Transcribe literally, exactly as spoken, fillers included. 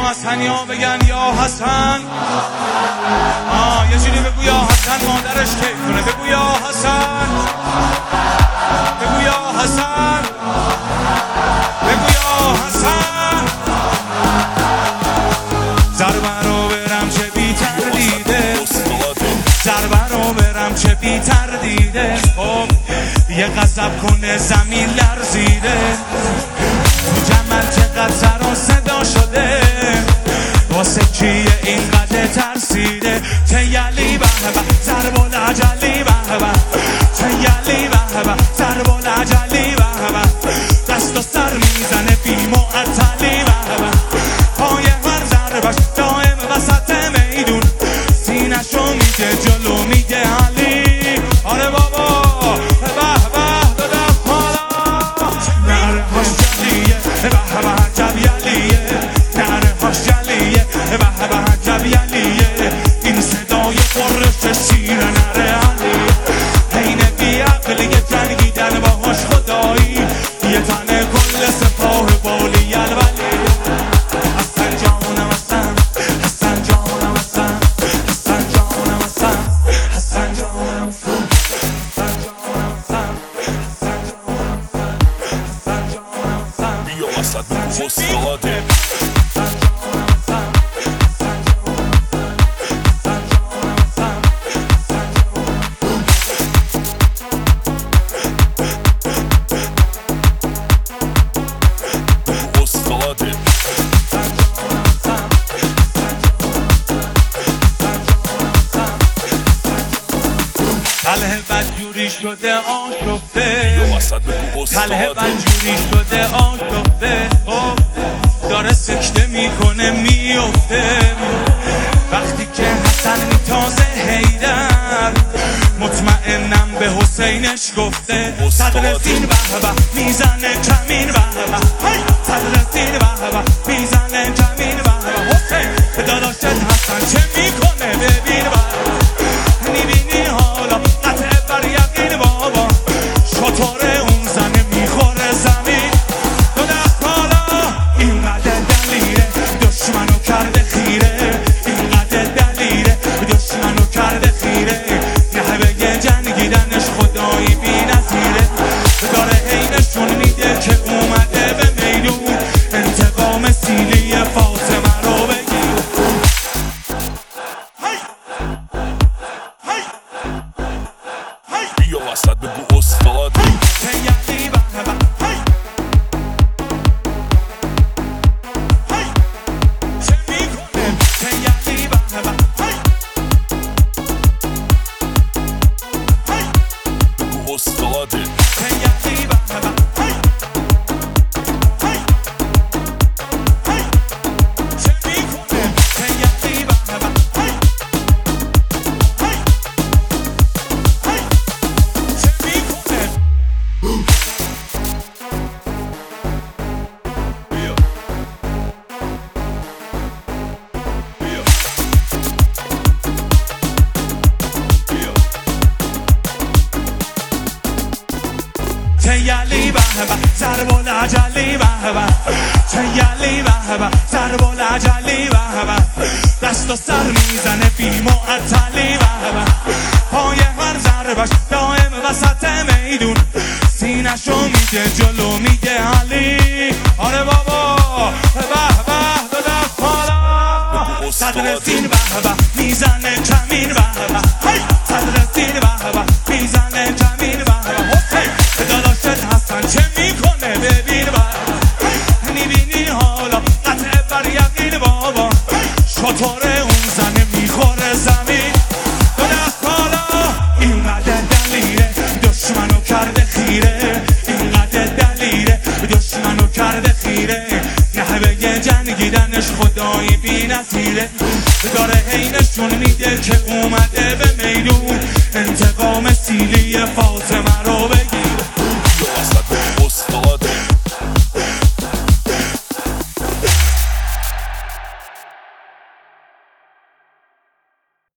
حسنی ها بگن یا حسن. آه یه جوری بگو یا حسن مادرش کیف کنه. بگو یا حسن، بگو یا حسن، بگو یا حسن. ضربه رو برم چه بی تردیده، ضربه رو برم چه بی تردیده. خب یه غضب کنه زمین لرزیده. تو جمل چقدر سر و صدا شده، واسه کیه اینقدر ترسیده. تیلی به به ضرب العجلی به به، تیلی به به ضرب العجلی به به. دست و سر میزنه بی معطلی به به، پای هر ضربش دائم وسط میدون. سینشو میگه جلو میگه علی. آره بابا به به دادم حالا نره هاش جلیه، به به جلیه، نره هاش جلیه، به به جلیه. این صدای قرش شیر نره علی. حین بی عقلیه جنگیدن باهاش خدایی. یه تنه کل سپاه بالی الولی. حسن جانم حسن، حسن جانم حسن، حسن جانم حسن، حسن جانم حسن، حسن جانم حسن، حسن جانم حسن، حسن جانم حسن. بیا وسط بگو استاده. تله بدجوری شده آشفته، تله بدجوری شده آشفته. داره سکته میکنه میفته. وقتی که حسن میتازه حیدر، مطمئنم به حسینش گفته. صدر سین به به میزنه کمین به به، صدر سین به به میزنه کمین به به. حسین داداشت حسن چه میکنه ببین به به. میبینی حالا قطع بر یقین بابا، شطور اون زنه میخوره زمین. دو دست حالا اینقدر دلیره، دشمنو کرده خیره. اینقدر دلیره، دشمنو کرده خیره. نحوه جنگیدنش خدایی بی نظیره. داره عینشون میده که اومده به میدون. انتقام سیلی فاطمه رو بگیر. بیا وسط بگو استاده. تیلی به به چه میکنه. تیلی به به بگو استاده. تیلی به به چه میکنه. تیلی به به تیلی به به ضرب العجلی به به، تیلی به به ضرب العجلی به به. دست و سر میزنه بی معطلی به به، پای هر ضربش دائم وسط میدون. سینشو میگه جلو میگه علی. آره بابا به به دادم حالا. صدر سین به به میزنه کمین به به، صدر سین به به میزنه کمین به به. حسین داداشت حسن چه میکنه ببین به. میبینی حالا قطع بر یقین بابا، شطور اون زنه میخوره زمین. دو دست حالا اینقدر دلیره، دشمنو کرده خیره. اینقدر دلیره، دشمنو کرده خیره. نحوه جنگیدنش خدایی بی نظیره. داره عینشون میده که اومده به میدون.